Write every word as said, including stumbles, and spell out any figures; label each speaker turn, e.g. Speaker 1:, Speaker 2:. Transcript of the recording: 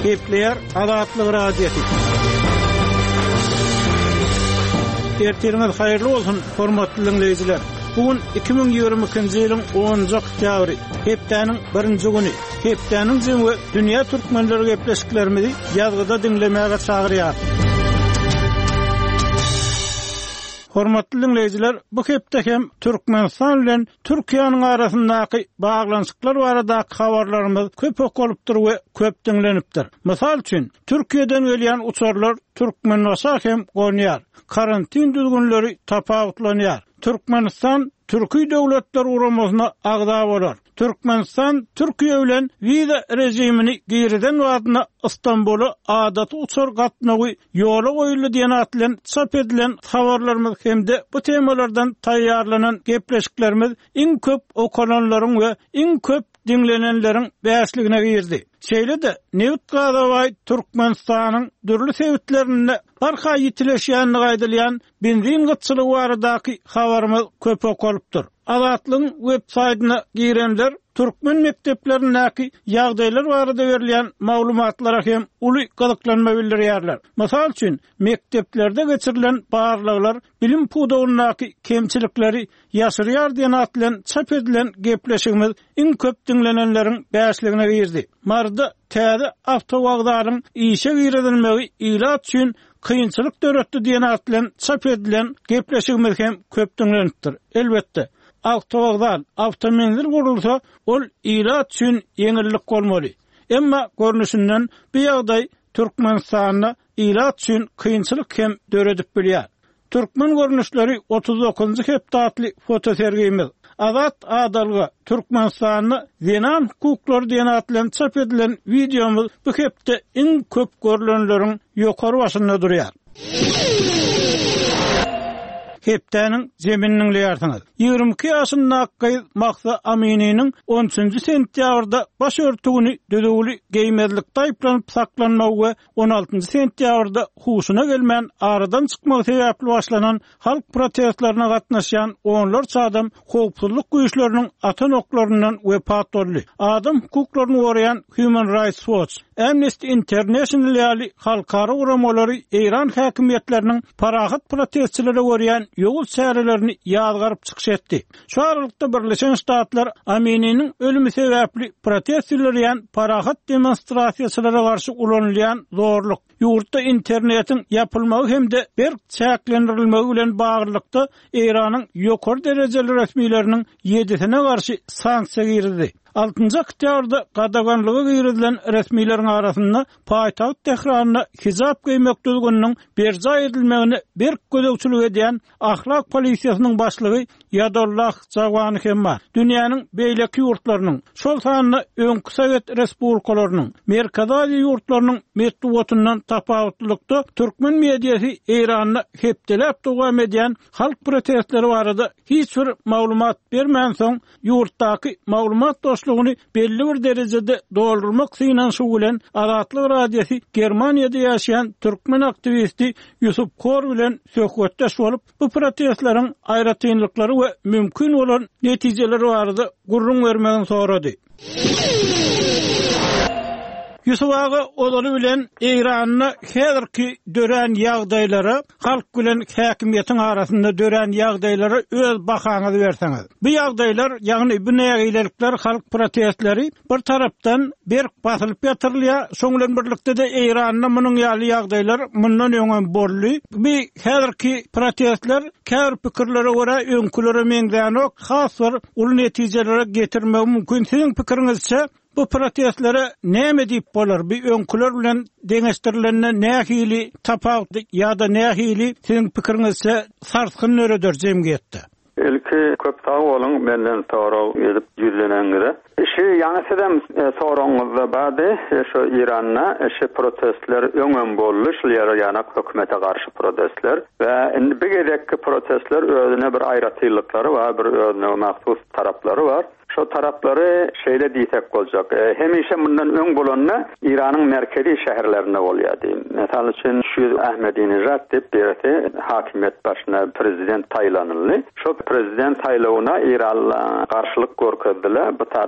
Speaker 1: Kepler Azatlyk radiosu. Ertirňiz haýyrly bolsun, hormatly dinleýijiler. Bugün iki bin ýygrimi ikinji ýylyň onunjy oktýabry, hepdeniň birinji güni. Hepdeniň jymy dünýä türkmenleri gepleşiklerimizi ýazgyda dinlemäge çagyrýar. Hormatly dinleýijiler, bu hepde hem Türkmenistan bilen Türkiýanyň arasyndaky baglanyşyklar baradaky habarlarymyz köp okulypdyr we köp dinlenipdir. Mysal üçin, Türkiýeden gelýän uçarlar türkmen bolsa hem gonýar. Karantin düzgünleri tapawutlanýar. Türkmenistan Türkiýe döwletler uramasyna agda bolar. Türkmenistan Türkiýe bilen viza rejimini gyriden wadyna İstanbul'a adaty uçar gatnagy ýola goýuldy diýen atlan çap edilen habarlarymyz hemde bu temalardan taýýarlanan gepleşiklerimiz iň köp okulanlaryň we iň köp dinlenenleriň bäsligine girdi. Şeýle de Nevit Gadawaý Türkmenistanyň dürli sebitlerini barha ýitileşýänini gaýdylýan benzin gytçylygy baradaky habarymyz köp okulypdyr. Azatlyň web saýtyna girenler Türkmen mekdeplerindäki ýagdaýlar barada berilýän maglumatlara hem uly gyzyklanma bildirýärler. Mysal üçin, mekdeplerde geçirilen barlyklar bilim pudawynyňky kemçilikleri ýaşyrýar diýen atlan çap edilen gepleşigimiz iň köp dinlenenleriň bäsligine girdi. Marda täze awtowagdaryň işe giredilmegi ilat üçin kıyınçılık döretdi diýen atlan çap edilen gepleşigimiz hem köp dinlenipdir. Elbetde Awtowagdan awtomobil gurulsa ol ilat üçin yeňillik bolmaly. Emma görnüşinden bu ýagdaý Türkmenistanyna ilat üçin kıyınçylyk hem döredip bilýär. Türkmen görnüşleri otuz dokuzunjy hepdatly fotosergimiz Azat adalga Türkmenistanyny zenan hukuklary diýen atlan çap edilen videomuz bu hepde iň köp görülenleriň ýokary başynda durýar. Hepdeniň zemininiň ýartyňyz. ýygrimi iki ýaşyndaky Mahsa Aminiň on üçünji sentýabrda baş örtügini düdügli geýmezlik taýplanyp saklanmagy we on altynjy sentýabrda huşuna gelmän aradan çykmagy sebäpli başlanan halk protestlerine gatnaşýan onlarça adam howpsuzlyk güýçleriniň atan oklaryndan wepat boldy. Adam hukuklaryny goraýan Human Rights Watch, Amnesty International ýaly halkara uramalary Iran häkimetleriniň parahat protestçilere goraýan ýogul särelerini ýazgaryp çykyş etdi. Şu aralykda Birleşen Ştatlar Aminiň ölümi sebäpli protestçileriň parahat demonstrasiýalara garşy ulanylýan zorluk, ýurtda internetiň ýapylmagy hemde bir çäklendirilmegi bilen baglykda Iranyň ýokary derejeli resmiýetleriniň ýedisine garşy sanksiýa girdi. altynjy oktýabrda gadaganlygy girilen resmiýetleriň arasynda paýtaht Tehranna hijab giýmek düzgüniniň berja edilmegini bir gözegçilik edýän ahlak polisiýasynyň başlygy Yadollah Jawany hem dünýäniň beýleki ýurtlarynyň, şol sanyny öňkü Sowet respublikalarynyň, Merkez Aziýa ýurtlarynyň metbuatyndan tapawutlykda türkmen mediýasy Iranyny hepdelep dowam edýän halk protestleri barada hiç bir maglumat bermän soň ýurtdaky maglumat dostlugyny belli bir derejede doldurmak synan şugulen Azatlyk radiosu Germaniýada ýaşaýan türkmen aktivisti Yusuf Kor bilen söhbetdeş bolup bu protestleriň aýratynlyklary we mümkin bolan netijeleri barada gurrun bermegini sorady. Yusuf ağa odaly bilen Iranyny häzirki dören ýagdaýlary, halk bilen häkimiýetiň arasynda dören ýagdaýlary öz bahaňyzy berseňiz. Bu ýagdaýlar, ýagny bu nägilelikler, halk protestleri bir tarapdan bir basylyp ýatyrylýar, şoň bilen birlikde de Iranyň munyň ýaly ýagdaýlar mundan öňe bolly. Bu häzirki protestler kär pikirlere görä öňkülere meňdäni has bir ul netijelere getirmegi mümkin. Siziň pikiriňizçe bu protestlere näme diýip bolar? Bir öňküler bilen deňeşdirilenine nähili tapawut ýa-da nähili siziň pikiriňizçe sarskyn nöreder jemgyýetde?
Speaker 2: Ilki köp sağ olun, benden soraw edip ýüzlenengire. Şu ýaňysydan soraňyzda bady, şu Iranyna şu protestler öňen bolly, şular ýana hökümete garşy protestler we indi bu gerekli protestler özüne bir aýratyllyklary bar, bir özüne mahsus taraplary bar. Şu tarapları şeyle diýsek boljak. E, hemişe bundan öň bolanyny Iranyň merkezi şäherlerinde bolýardy. Mesal üçin şu Ahmadinejad diýip berdi, hakimiýet başyna prezident taýlanyldy. Şu prezident taýlawyna Iran garşylyk görkezdiler. Bu